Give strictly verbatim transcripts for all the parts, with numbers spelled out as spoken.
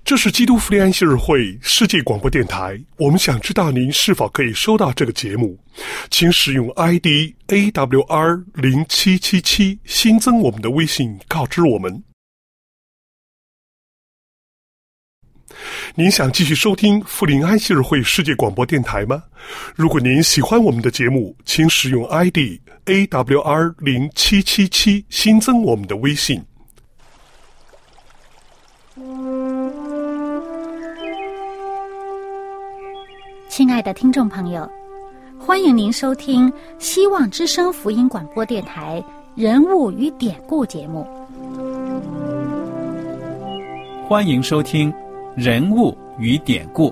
这是基督福音安息日会世界广播电台，我们想知道您是否可以收到这个节目，请使用 I D A W R 零七七七 新增我们的微信告知我们。您想继续收听福临安息日会世界广播电台吗？如果您喜欢我们的节目，请使用 I D A W R 零七七七 新增我们的微信。 亲爱的听众朋友，欢迎您收听希望之声福音广播电台人物与典故节目。 欢迎收听人物与典故。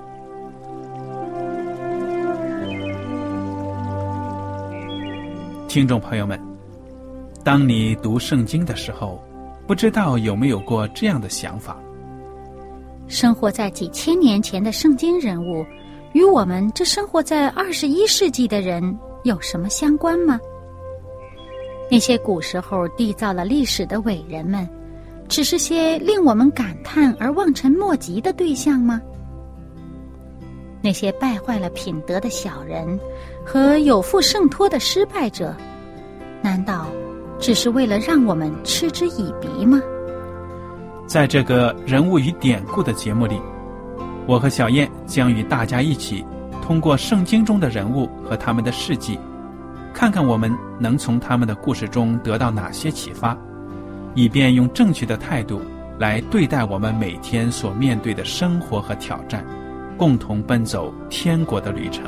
听众朋友们，当你读圣经的时候，不知道有没有过这样的想法： 生活在几千年前的圣经人物与我们这生活在二十一世纪的人有什么相关吗？那些古时候缔造了历史的伟人们，只是些令我们感叹而望尘莫及的对象吗？那些败坏了品德的小人和有负圣托的失败者，难道只是为了让我们嗤之以鼻吗？ 在这个人物与典故的节目里，我和小燕将与大家一起通过圣经中的人物和他们的事迹，看看我们能从他们的故事中得到哪些启发，以便用正确的态度来对待我们每天所面对的生活和挑战，共同奔走天国的旅程。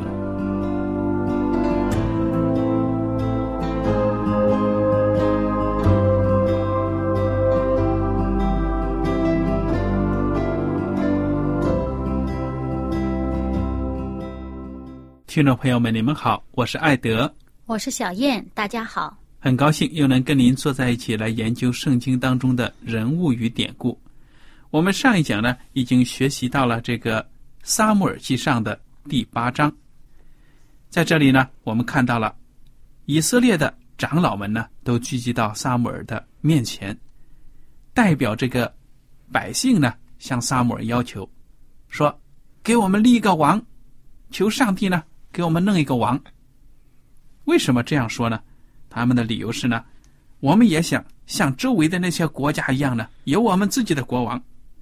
听众朋友们，你们好，我是艾德， 我是小燕，大家好。 很高兴又能跟您坐在一起来研究圣经当中的人物与典故。我们上一讲呢，已经学习到了这个撒母耳记上的第八章。在这里呢，我们看到了以色列的长老们呢，都聚集到撒母耳的面前，代表这个百姓呢，向撒母耳要求说，给我们立一个王，求上帝呢给我们弄一个王。为什么这样说呢？他们的理由是呢，我们也想像周围的那些国家一样呢，有我们自己的国王。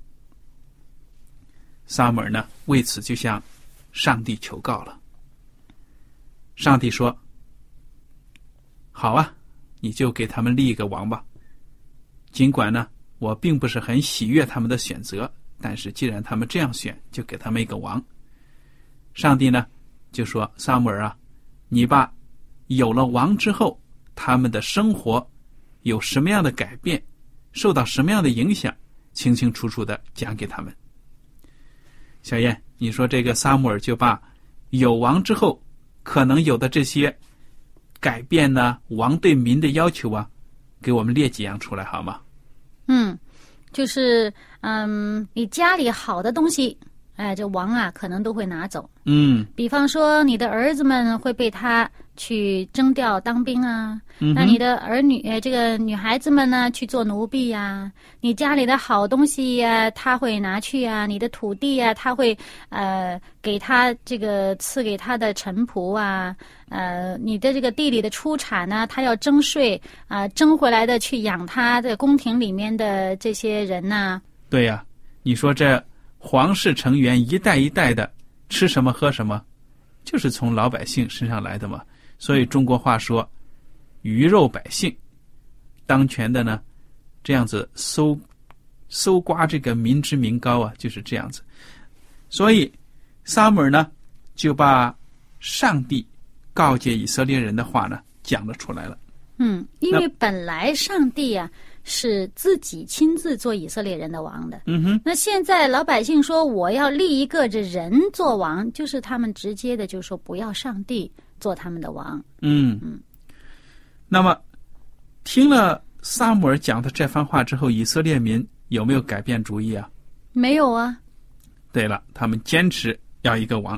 撒母耳呢，为此就向上帝求告了。上帝说，好啊，你就给他们立一个王吧。尽管呢，我并不是很喜悦他们的选择，但是既然他们这样选，就给他们一个王。上帝呢，就说，撒母耳啊，你把有了王之后，他们的生活有什么样的改变，受到什么样的影响，清清楚楚的讲给他们。小燕，你说这个撒母耳就把有王之后可能有的这些改变呢，王对民的要求啊，给我们列几样出来好吗？ 嗯，就是嗯，你家里好的东西，哎，这王啊可能都会拿走。 嗯， 比方说你的儿子们会被他去征调当兵啊， 嗯、 那你的儿女这个女孩子们呢去做奴婢呀、啊，你家里的好东西呀、啊、他会拿去啊，你的土地啊他会呃给他这个赐给他的臣仆啊，呃你的这个地里的出产呢他要征税啊、呃，征回来的去养他的宫廷里面的这些人呐、啊。 对呀、啊，你说这皇室成员一代一代的吃什么喝什么，就是从老百姓身上来的嘛。所以中国话说鱼肉百姓，当权的呢这样子搜搜刮这个民脂民膏啊，就是这样子。所以撒母耳呢就把上帝告诫以色列人的话呢讲了出来了。 嗯，因为本来上帝啊是自己亲自做以色列人的王的。 嗯哼。 那现在老百姓说我要立一个这人做王，就是他们直接的就说不要上帝做他们的王。 嗯嗯。 那么听了撒母耳讲的这番话之后，以色列民有没有改变主意啊？ 没有啊。 对了，他们坚持要一个王。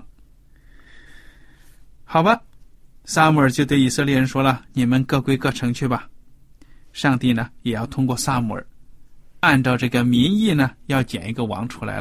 好吧，撒母耳就对以色列人说了，你们各归各城去吧。上帝呢也要通过撒母耳按照这个民意呢要拣一个王出来了。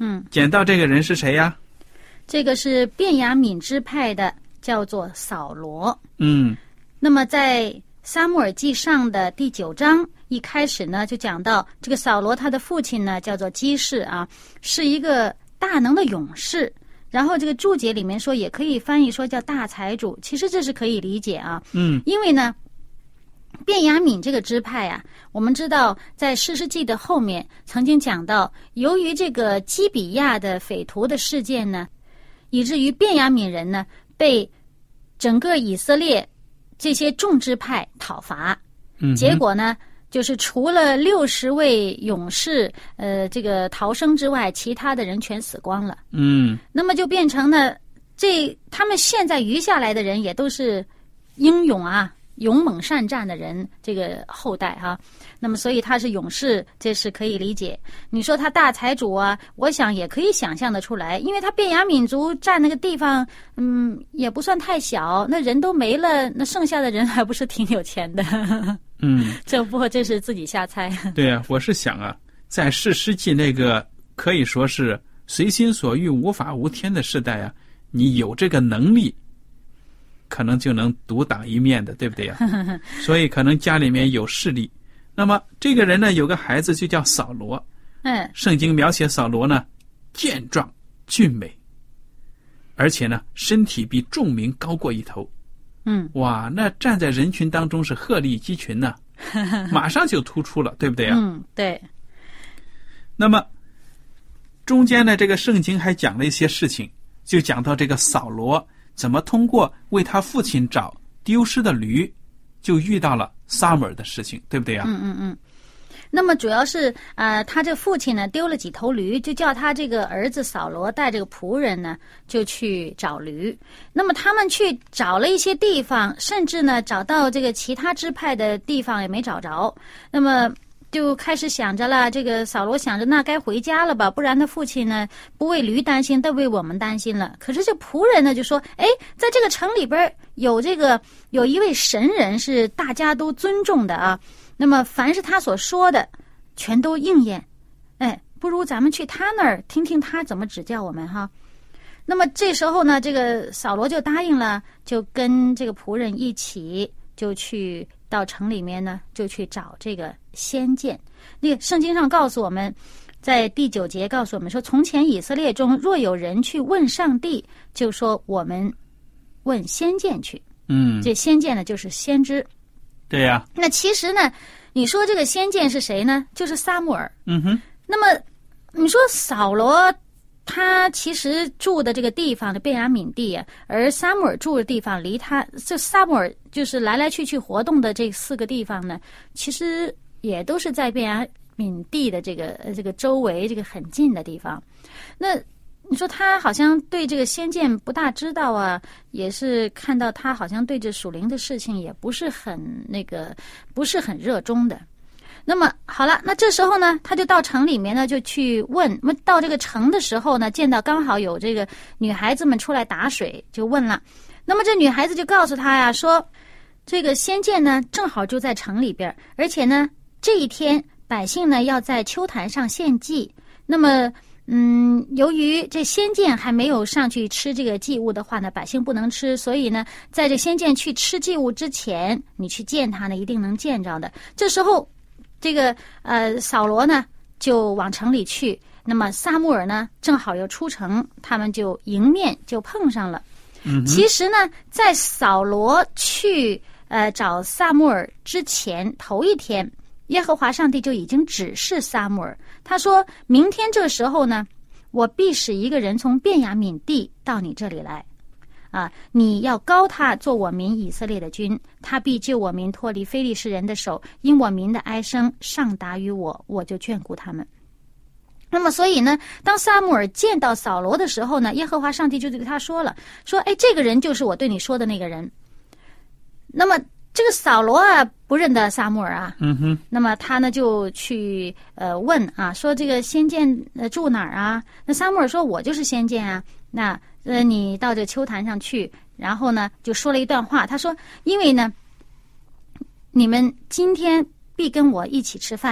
嗯， 捡到这个人是谁呀？ 这个是便雅悯支派的，叫做扫罗。 嗯， 那么在撒母耳记上的第九章一开始呢，就讲到这个扫罗他的父亲呢叫做基士啊，是一个大能的勇士。然后这个注解里面说，也可以翻译说叫大财主，其实这是可以理解啊。 嗯， 因为呢，便雅悯这个支派啊，我们知道在士师记的后面曾经讲到，由于这个基比亚的匪徒的事件呢，以至于便雅悯人呢被整个以色列这些众支派讨伐。 嗯， 结果呢，就是除了六十位勇士呃这个逃生之外，其他的人全死光了。 嗯， 那么就变成了这他们现在余下来的人也都是英勇啊勇猛善战的人，这个后代哈、啊。那么所以他是勇士，这是可以理解。你说他大财主啊，我想也可以想象得出来，因为他便雅悯族占那个地方，嗯，也不算太小，那人都没了，那剩下的人还不是挺有钱的？ 嗯， 这不过这是自己瞎猜。 对啊，我是想啊，在士师记那个可以说是随心所欲、无法无天的时代啊，你有这个能力，可能就能独当一面的，对不对呀、啊？所以可能家里面有势力。那么这个人呢，有个孩子就叫扫罗。 嗯， 圣经描写扫罗呢，健壮俊美，而且呢，身体比众民高过一头。 嗯， 哇，那站在人群当中是鹤立鸡群呢、啊，马上就突出了，对不对啊？ 嗯，对。 那么中间呢，这个圣经还讲了一些事情，就讲到这个扫罗怎么通过为他父亲找丢失的驴，就遇到了撒母耳的事情，对不对啊？ 嗯嗯嗯。那么主要是呃，他这父亲呢丢了几头驴，就叫他这个儿子扫罗带这个仆人呢就去找驴。那么他们去找了一些地方，甚至呢找到这个其他支派的地方也没找着。那么就开始想着了，这个扫罗想着那该回家了吧，不然他父亲呢不为驴担心，但为我们担心了。可是这仆人呢就说，哎，在这个城里边有这个有一位神人是大家都尊重的啊，那么凡是他所说的全都应验，哎，不如咱们去他那儿听听他怎么指教我们哈。那么这时候呢，这个扫罗就答应了，就跟这个仆人一起就去到城里面呢，就去找这个先见。那个圣经上告诉我们，在第九节告诉我们说，从前以色列中若有人去问上帝，就说我们问先见去。 嗯， 这先见呢就是先知。 对呀、啊。 那其实呢，你说这个先见是谁呢？就是撒母耳。 嗯哼。 那么你说扫罗他其实住的这个地方的便雅悯地啊，而撒母耳住的地方离他这撒母耳就是来来去去活动的这四个地方呢，其实也都是在便雅悯地的这个这个周围这个很近的地方。那你说他好像对这个先见不大知道啊，也是看到他好像对这属灵的事情也不是很那个不是很热衷的。那么好了，那这时候呢，他就到城里面呢，就去问。那么到这个城的时候呢，见到刚好有这个女孩子们出来打水，就问了。那么这女孩子就告诉他呀，说这个先见呢正好就在城里边，而且呢这一天百姓呢要在秋坛上献祭。那么嗯，由于这先见还没有上去吃这个祭物的话呢，百姓不能吃，所以呢，在这先见去吃祭物之前，你去见他呢，一定能见着的。这时候，这个呃扫罗呢就往城里去，那么撒母耳呢正好又出城，他们就迎面就碰上了。 嗯， 其实呢，在扫罗去呃找撒母耳之前，头一天，耶和华上帝就已经指示撒母耳，他说明天这时候呢，我必使一个人从便雅悯地到你这里来，啊，你要膏他做我民以色列的君，他必救我民脱离非利士人的手，因我民的哀声上达于我，我就眷顾他们。那么所以呢，当撒母耳见到扫罗的时候呢，耶和华上帝就对他说了，说哎，这个人就是我对你说的那个人。那么这个扫罗啊不认得撒母耳啊， 嗯哼， 那么他呢就去呃问啊，说这个先见呃住哪儿啊？那撒母耳说我就是先见啊，那呃你到这个秋坛上去，然后呢就说了一段话，他说因为呢你们今天必跟我一起吃饭，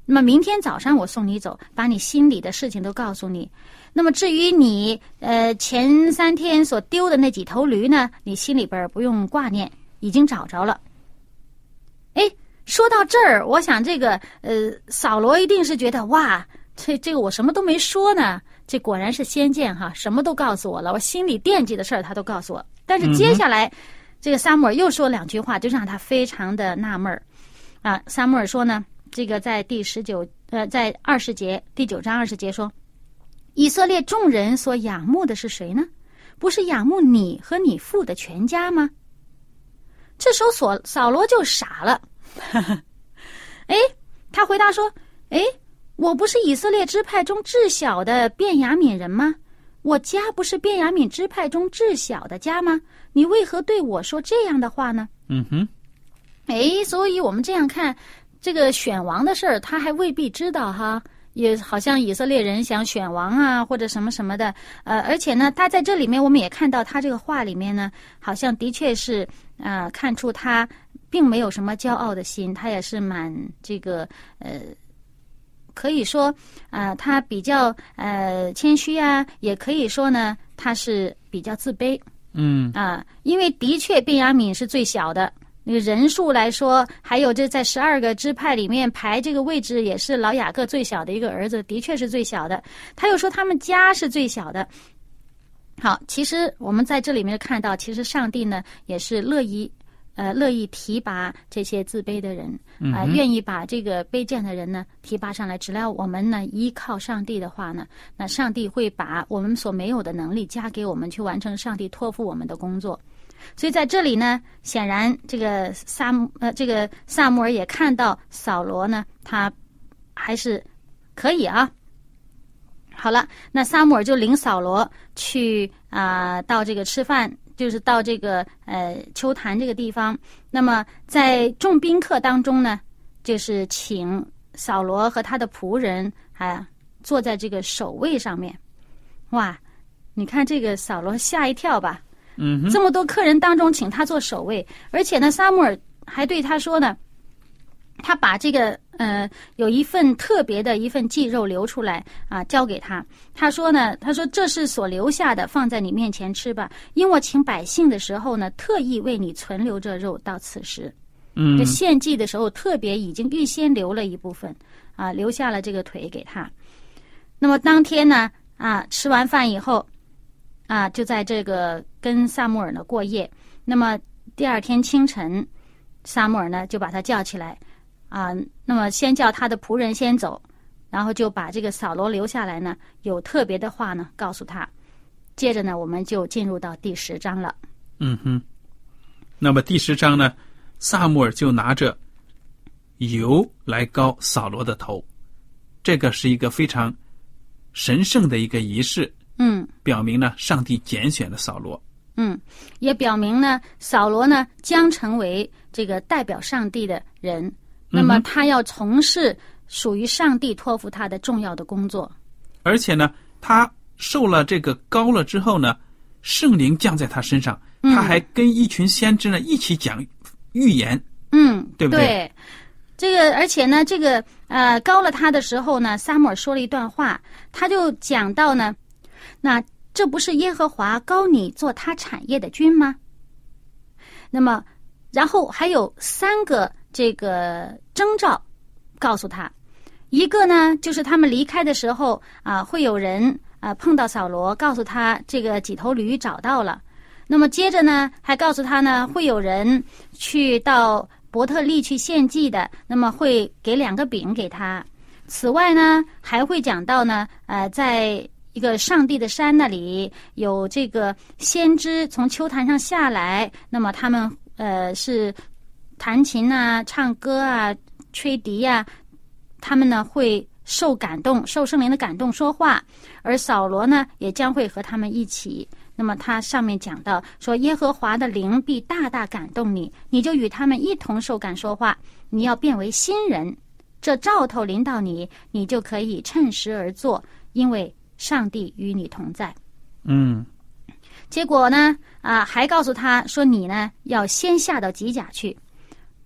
那么明天早上我送你走，把你心里的事情都告诉你。那么至于你呃前三天所丢的那几头驴呢，你心里边不用挂念，已经找着了。哎，说到这儿，我想这个呃扫罗一定是觉得哇，这这个我什么都没说呢，这果然是先见哈，什么都告诉我了，我心里惦记的事儿他都告诉我。但是接下来、嗯、这个撒母耳又说两句话，就让他非常的纳闷儿啊。撒母耳说呢，这个在第十九呃在二十节第九章二十节说，以色列众人所仰慕的是谁呢？不是仰慕你和你父的全家吗？这时候扫扫罗就傻了，哎，他回答说，哎，我不是以色列支派中至小的便雅悯人吗？我家不是便雅悯支派中至小的家吗？你为何对我说这样的话呢？ 嗯哼， 哎，所以我们这样看这个选王的事儿，他还未必知道哈。也好像以色列人想选王啊，或者什么什么的，呃，而且呢，他在这里面我们也看到他这个话里面呢，好像的确是，呃，看出他并没有什么骄傲的心，他也是蛮这个，呃，可以说，呃，他比较呃谦虚啊，也可以说呢，他是比较自卑， 嗯啊、呃，因为的确便雅悯是最小的。那个人数来说，还有这在十二个支派里面排这个位置，也是老雅各最小的一个儿子，的确是最小的。他又说他们家是最小的。好，其实我们在这里面看到，其实上帝呢也是乐意，呃，乐意提拔这些自卑的人，啊、呃，愿意把这个卑贱的人呢提拔上来。只要我们呢依靠上帝的话呢，那上帝会把我们所没有的能力加给我们，去完成上帝托付我们的工作。所以在这里呢，显然这个撒呃这个撒母耳也看到扫罗呢，他还是可以啊。好了，那撒母耳就领扫罗去啊、呃、到这个吃饭，就是到这个呃丘坛这个地方。那么在众宾客当中呢，就是请扫罗和他的仆人啊坐在这个首位上面。哇，你看这个扫罗吓一跳吧。 嗯， 这么多客人当中请他做首位，而且呢撒母耳还对他说呢，他把这个呃有一份特别的一份祭肉留出来啊交给他。他说呢，他说这是所留下的，放在你面前吃吧，因我请百姓的时候呢，特意为你存留这肉到此时。 嗯， 这献祭的时候特别已经预先留了一部分啊，留下了这个腿给他。那么当天呢啊吃完饭以后啊，就在这个跟撒母耳呢过夜。那么第二天清晨，撒母耳呢就把他叫起来啊。那么先叫他的仆人先走，然后就把这个扫罗留下来呢，有特别的话呢告诉他。接着呢，我们就进入到第十章了。 嗯哼。那么第十章呢，撒母耳就拿着油来膏扫罗的头，这个是一个非常神圣的一个仪式。 嗯， 表明呢，上帝拣选了扫罗。 嗯，也表明呢，扫罗呢将成为这个代表上帝的人。那么他要从事属于上帝托付他的重要的工作。 而且呢，他受了这个膏了之后呢，圣灵降在他身上， 嗯、 他还跟一群先知呢一起讲预言。 嗯， 对不对？ 对。这个，而且呢，这个呃，膏了他的时候呢，撒母耳说了一段话，他就讲到呢。那这不是耶和华膏你做他产业的君吗？那么，然后还有三个这个征兆告诉他，一个呢就是他们离开的时候啊，会有人啊碰到扫罗，告诉他这个几头驴找到了。那么接着呢，还告诉他呢，会有人去到伯特利去献祭的，那么会给两个饼给他。此外呢，还会讲到呢，呃，在一个上帝的山那里有这个先知从丘坛上下来，那么他们呃是弹琴啊、唱歌啊、吹笛啊，他们呢会受感动，受圣灵的感动说话，而扫罗呢也将会和他们一起。那么他上面讲到说，耶和华的灵必大大感动你，你就与他们一同受感说话，你要变为新人，这兆头临到你，你就可以趁时而做，因为上帝与你同在。 嗯， 结果呢，啊，还告诉他说，你呢要先下到吉甲去。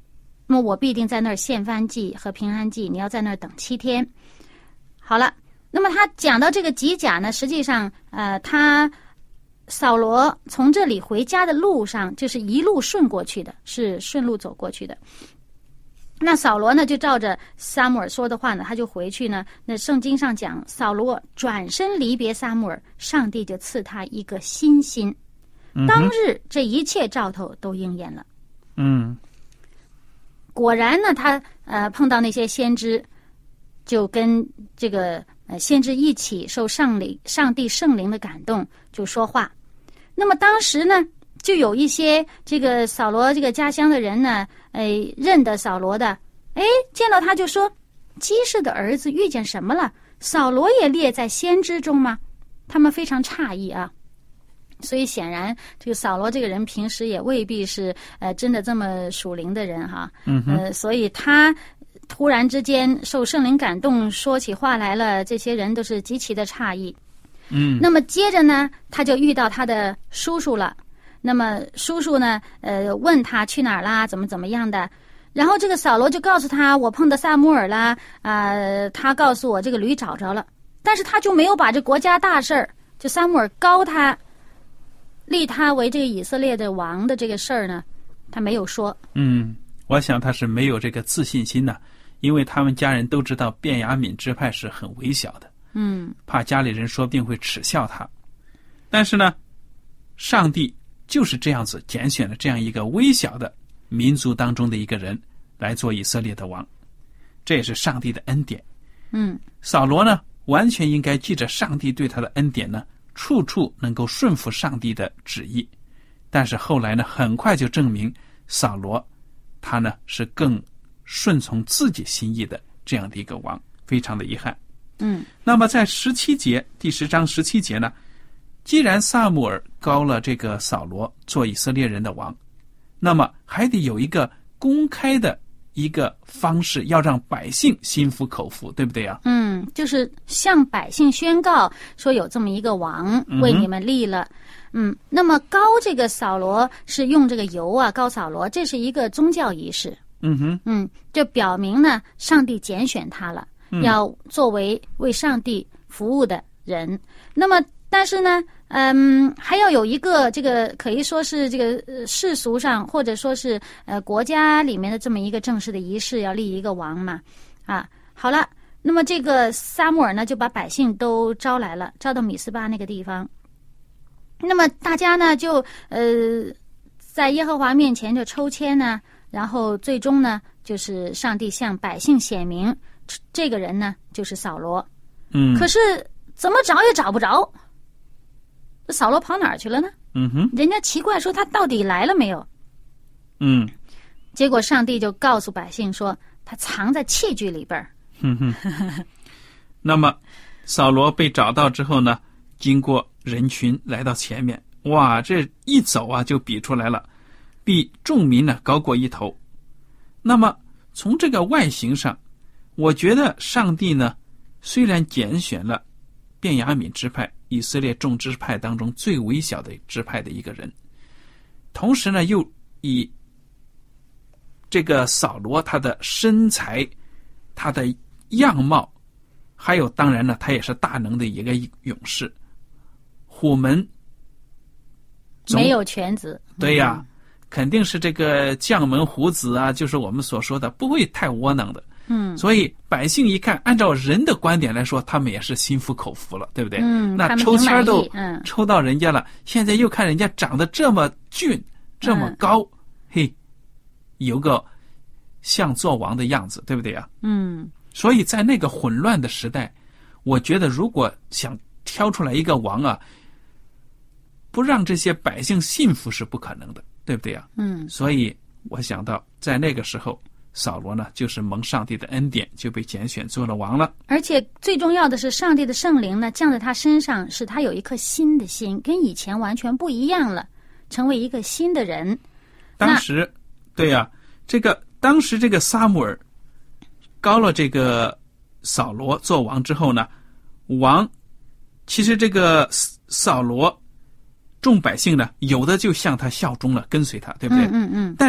那么我必定在那儿献燔祭和平安祭，你要在那儿等七天。好了，那么他讲到这个吉甲呢，实际上呃，他扫罗从这里回家的路上就是一路顺过去的，是顺路走过去的。那扫罗呢就照着撒母耳说的话呢，他就回去呢，那圣经上讲扫罗转身离别撒母耳，上帝就赐他一个新心，当日这一切兆头都应验了。 嗯， 果然呢，他呃碰到那些先知，就跟这个呃先知一起受上灵上帝圣灵的感动，就说话。那么当时呢，就有一些这个扫罗这个家乡的人呢，哎，认得扫罗的，哎，见到他就说：“基士的儿子遇见什么了？扫罗也列在先知中吗？”他们非常诧异啊。所以显然，这个扫罗这个人平时也未必是呃真的这么属灵的人哈。 嗯哼。 呃，所以他突然之间受圣灵感动，说起话来了，这些人都是极其的诧异。 嗯。 那么接着呢，他就遇到他的叔叔了。那么叔叔呢，呃，问他去哪儿啦，怎么怎么样的。然后这个扫罗就告诉他，我碰到撒母耳啦，啊、呃，他告诉我这个驴找着了。但是他就没有把这国家大事儿，就撒母耳高他。立他为这个以色列的王的这个事儿呢，他没有说。 嗯，我想他是没有这个自信心的，因为他们家人都知道便雅悯支派是很微小的， 嗯， 怕家里人说不定会耻笑他。但是呢，上帝就是这样子拣选了这样一个微小的民族当中的一个人来做以色列的王，这也是上帝的恩典。 嗯， 扫罗呢，完全应该记着上帝对他的恩典呢，处处能够顺服上帝的旨意。但是后来呢，很快就证明扫罗他呢是更顺从自己心意的这样的一个王，非常的遗憾。 嗯， 那么在十七节，第十章十七节呢，既然撒母耳膏了这个扫罗做以色列人的王，那么还得有一个公开的一个方式，要让百姓心服口服，对不对啊？ 嗯，就是向百姓宣告说有这么一个王为你们立了。嗯, 嗯，那么膏这个扫罗是用这个油啊，膏扫罗，这是一个宗教仪式。 嗯哼， 嗯，就表明呢，上帝拣选他了， 嗯、 要作为为上帝服务的人。那么，但是呢，嗯，还要有一个这个可以说是这个世俗上或者说是呃国家里面的这么一个正式的仪式，要立一个王嘛。啊，好了，那么这个撒母耳呢，就把百姓都招来了，招到米斯巴那个地方。那么大家呢，就呃在耶和华面前就抽签呢，然后最终呢，就是上帝向百姓显明，这个人呢就是扫罗。 嗯， 可是怎么找也找不着。扫罗跑哪儿去了呢？ 嗯哼， 人家奇怪说他到底来了没有？ 嗯， 结果上帝就告诉百姓说，他藏在器具里边。 嗯哼，那么扫罗被找到之后呢，经过人群来到前面，哇，这一走啊就比出来了，比众民呢高过一头。那么从这个外形上，我觉得上帝呢虽然拣选了便雅悯支派，以色列众支派当中最微小的支派的一个人，同时呢又以这个扫罗他的身材，他的样貌，还有当然呢他也是大能的一个勇士，虎门没有犬子。 对呀、嗯、肯定是这个将门虎子啊，就是我们所说的不会太窝囊的。 嗯， 所以百姓一看，按照人的观点来说，他们也是心服口服了，对不对？ 嗯， 那抽签都嗯抽到人家了，现在又看人家长得这么俊，这么高，嗯、嘿，有个像做王的样子，对不对啊？ 嗯， 所以在那个混乱的时代，我觉得如果想挑出来一个王啊，不让这些百姓信服是不可能的，对不对啊？ 嗯， 所以我想到在那个时候，扫罗呢就是蒙上帝的恩典，就被拣选做了王了。 而且最重要的是，上帝的圣灵呢降在他身上，使他有一颗新的心，跟以前完全不一样了，成为一个新的人。 当时对呀、啊，这个当时这个撒母耳膏了这个扫罗做王之后呢，王其实这个扫罗众百姓呢，有的就向他效忠了，跟随他，对不对？ 嗯嗯嗯。 但是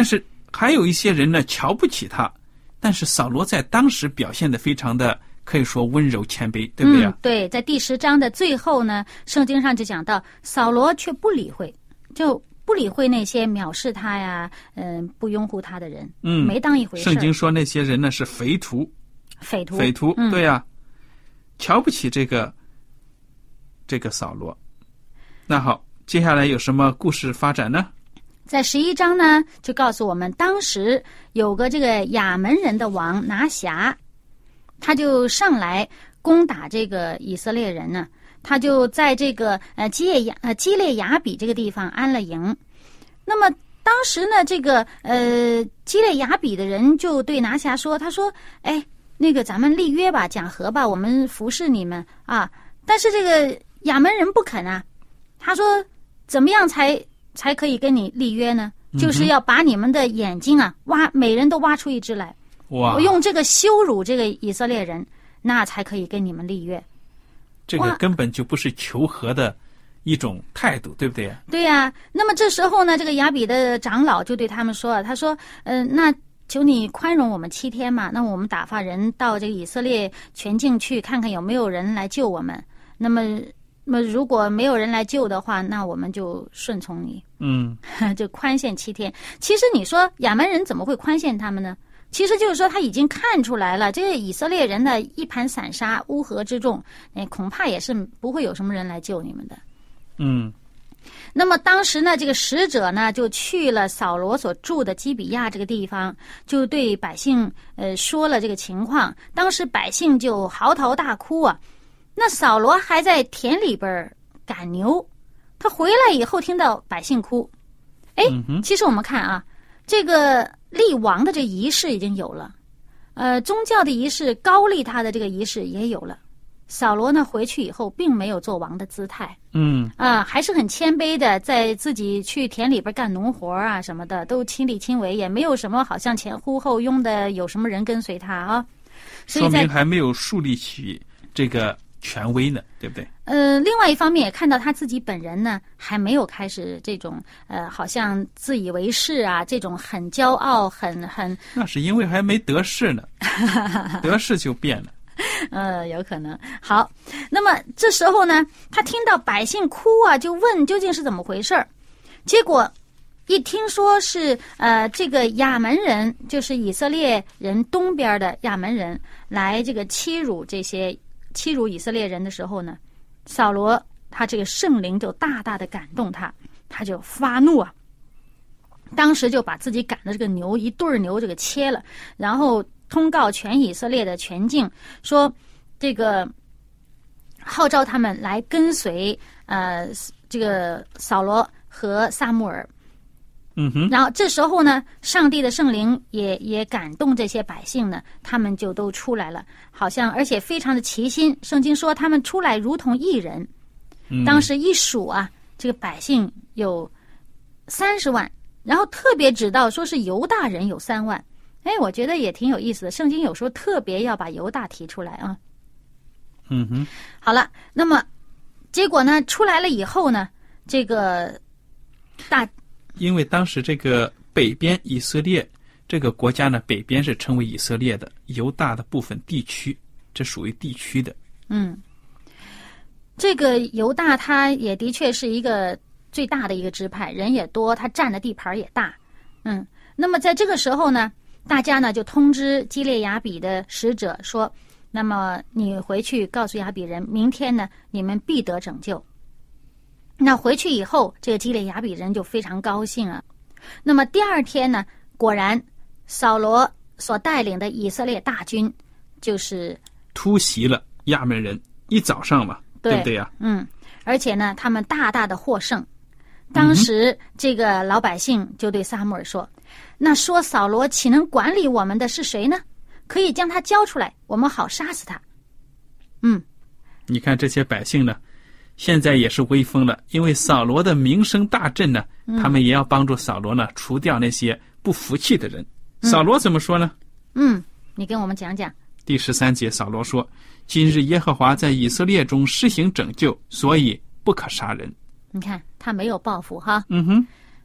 还有一些人呢瞧不起他，但是扫罗在当时表现得非常的可以说温柔谦卑，对不对啊？ 嗯，对，在第十章的最后呢，圣经上就讲到扫罗却不理会，就不理会那些藐视他呀，嗯、呃，不拥护他的人， 嗯， 没当一回事。 圣经说那些人呢是匪徒， 匪徒， 匪徒， 嗯、 对呀、啊，瞧不起这个这个扫罗。那好，接下来有什么故事发展呢？ 在十一章呢，就告诉我们，当时有个这个亚门人的王拿辖，他就上来攻打这个以色列人呢。他就在这个呃基列雅呃基列雅比这个地方安了营。那么当时呢，这个呃基列雅比的人就对拿辖说：“他说，哎，那个咱们立约吧，讲和吧，我们服侍你们啊。”但是这个亚门人不肯啊，他说：“怎么样才？”才可以跟你立约呢，就是要把你们的眼睛啊挖，每人都挖出一只来。 哇！ 我用这个羞辱这个以色列人，那才可以跟你们立约。 这个根本就不是求和的一种态度，对不对？ 对呀、啊。那么这时候呢，这个亚比的长老就对他们说：“他说，嗯、呃，那求你宽容我们七天嘛，那我们打发人到这个以色列全境去看看有没有人来救我们。那么。”那么如果没有人来救的话，那我们就顺从你， 嗯， 就宽限七天。其实你说亚门人怎么会宽限他们呢？其实就是说他已经看出来了，这个以色列人的一盘散沙，乌合之众，哎，恐怕也是不会有什么人来救你们的。 嗯。 那么当时呢，这个使者呢就去了扫罗所住的基比亚这个地方，就对百姓呃说了这个情况。当时百姓就嚎啕大哭啊。那扫罗还在田里边赶牛，他回来以后听到百姓哭，哎，其实我们看啊，这个立王的这仪式已经有了，呃，宗教的仪式高立他的这个仪式也有了。扫罗呢回去以后并没有做王的姿态， 嗯啊，还是很谦卑的，在自己去田里边干农活啊什么的都亲力亲为，也没有什么好像前呼后拥的有什么人跟随他啊，所以说明还没有树立起这个权威呢，对不对？ 呃，另外一方面也看到他自己本人呢，还没有开始这种呃，好像自以为是啊，这种很骄傲、很很。 那是因为还没得势呢，得势就变了。 呃，有可能。好，那么这时候呢，他听到百姓哭啊，就问究竟是怎么回事儿。结果一听说是呃，这个亚门人，就是以色列人东边的亚门人来这个欺辱这些。欺辱以色列人的时候呢，扫罗他这个圣灵就大大的感动他，他就发怒啊，当时就把自己赶的这个牛一对牛这个切了，然后通告全以色列的全境，说这个号召他们来跟随呃这个扫罗和撒母耳。 嗯哼， 然后这时候呢，上帝的圣灵也也感动这些百姓呢，他们就都出来了，好像而且非常的齐心。圣经说他们出来如同一人。 嗯、 当时一数啊，这个百姓有三十万，然后特别指到说是犹大人有三万。哎，我觉得也挺有意思的。圣经有时候特别要把犹大提出来啊。 嗯哼， 好了，那么结果呢，出来了以后呢，这个大。 因为当时这个北边以色列这个国家呢，北边是称为以色列的，犹大的部分地区，这属于地区的。 嗯，这个犹大它也的确是一个最大的一个支派，人也多，它占的地盘也大。嗯，那么在这个时候呢，大家呢就通知基列雅比的使者说，那么你回去告诉雅比人，明天呢你们必得拯救。那回去以后，这个基列雅比人就非常高兴啊。那么第二天呢，果然扫罗所带领的以色列大军就是突袭了亚门人，一早上嘛， 对, 对不对呀、啊？ 嗯，而且呢，他们大大的获胜。当时这个老百姓就对撒母耳说：“嗯、那说扫罗岂能管理我们的是谁呢？可以将他交出来，我们好杀死他。”嗯， 你看这些百姓呢。现在也是威风了，因为扫罗的名声大振呢，他们也要帮助扫罗呢除掉那些不服气的人。 嗯、 扫罗怎么说呢？ 嗯，你跟我们讲讲。 第十三节，扫罗说：“今日耶和华在以色列中施行拯救，所以不可杀人。” 你看他没有报复哈。 嗯哼，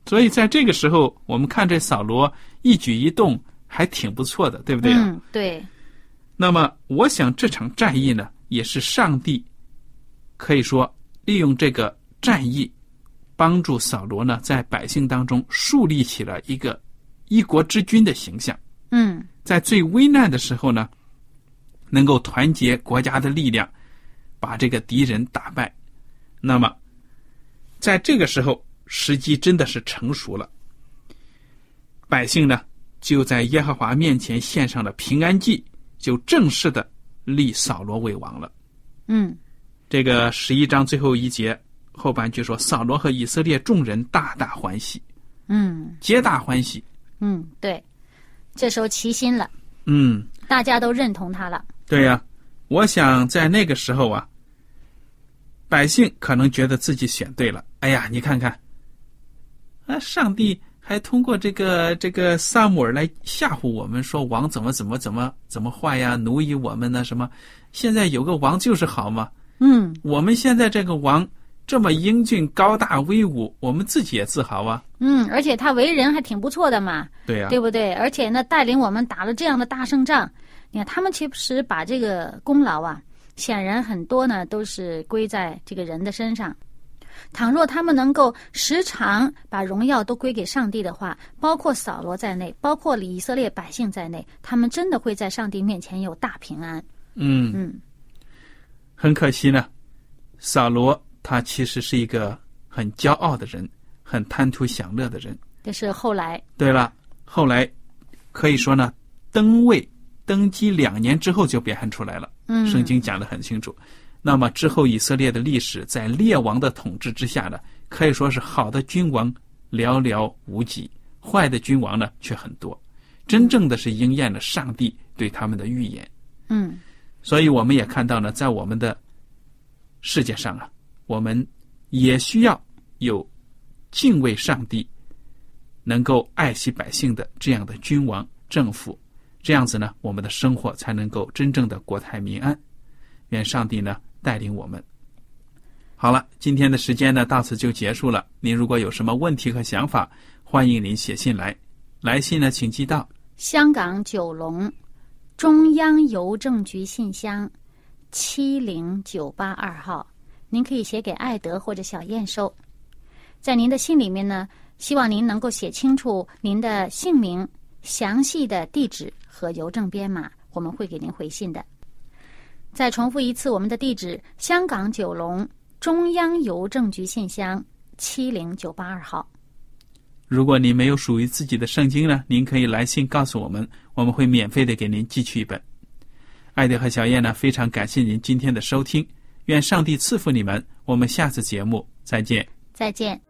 所以在这个时候，我们看这扫罗一举一动还挺不错的，对不对啊？ 嗯，对。 那么我想这场战役呢，也是上帝可以说利用这个战役帮助扫罗呢在百姓当中树立起了一个一国之君的形象。 嗯， 在最危难的时候呢，能够团结国家的力量，把这个敌人打败。那么在这个时候时机真的是成熟了，百姓呢就在耶和华面前献上了平安祭，就正式的立扫罗为王了。 嗯， 这个十一章最后一节后半句说，扫罗和以色列众人大大欢喜。 嗯， 皆大欢喜。 嗯，对，这时候齐心了。 嗯， 大家都认同他了。 对呀、啊，我想在那个时候啊，百姓可能觉得自己选对了。哎呀，你看看，啊，上帝还通过这个这个撒母耳来吓唬我们，说王怎么怎么怎么怎么坏呀，奴役我们呢？什么？现在有个王就是好嘛。 嗯， 我们现在这个王这么英俊高大威武，我们自己也自豪啊。 嗯，而且他为人还挺不错的嘛。 对呀、啊， 对不对？而且呢，带领我们打了这样的大胜仗，你看他们其实把这个功劳啊，显然很多呢都是归在这个人的身上。倘若他们能够时常把荣耀都归给上帝的话，包括扫罗在内，包括以色列百姓在内，他们真的会在上帝面前有大平安。 嗯嗯， 很可惜呢，扫罗他其实是一个很骄傲的人，很贪图享乐的人。 这是后来。 对了，后来可以说呢，登位登基两年之后就表现出来了。 嗯， 圣经讲得很清楚。那么之后以色列的历史在列王的统治之下呢，可以说是好的君王寥寥无几，坏的君王呢却很多，真正的是应验了上帝对他们的预言。 嗯， 所以我们也看到呢，在我们的世界上啊，我们也需要有敬畏上帝，能够爱惜百姓的这样的君王政府，这样子呢，我们的生活才能够真正的国泰民安。愿上帝呢带领我们。好了，今天的时间呢到此就结束了。您如果有什么问题和想法，欢迎您写信来。来信呢请寄到香港九龙中央邮政局信箱七零九八二号，您可以写给艾德或者小燕收。在您的信里面呢，希望您能够写清楚您的姓名、详细的地址和邮政编码，我们会给您回信的。再重复一次我们的地址：香港九龙中央邮政局信箱七零九八二号。 如果您没有属于自己的圣经呢，您可以来信告诉我们，我们会免费的给您寄去一本。艾德和小燕呢，非常感谢您今天的收听，愿上帝赐福你们，我们下次节目再见。 再见。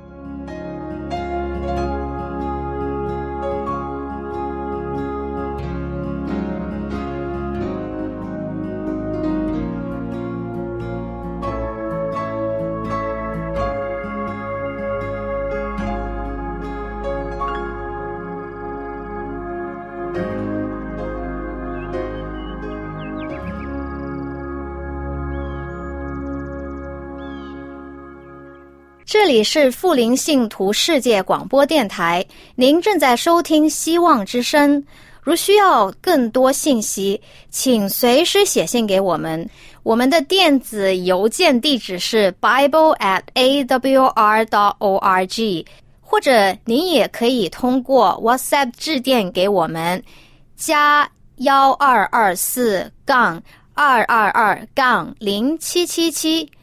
这里是富林信徒世界广播电台，您正在收听希望之声。如需要更多信息，请随时写信给我们。我们的电子邮件地址是 bible at a w r dot org， 或者您也可以通过 WhatsApp 致电给我们，加幺二二四杠二二二杠零七七七。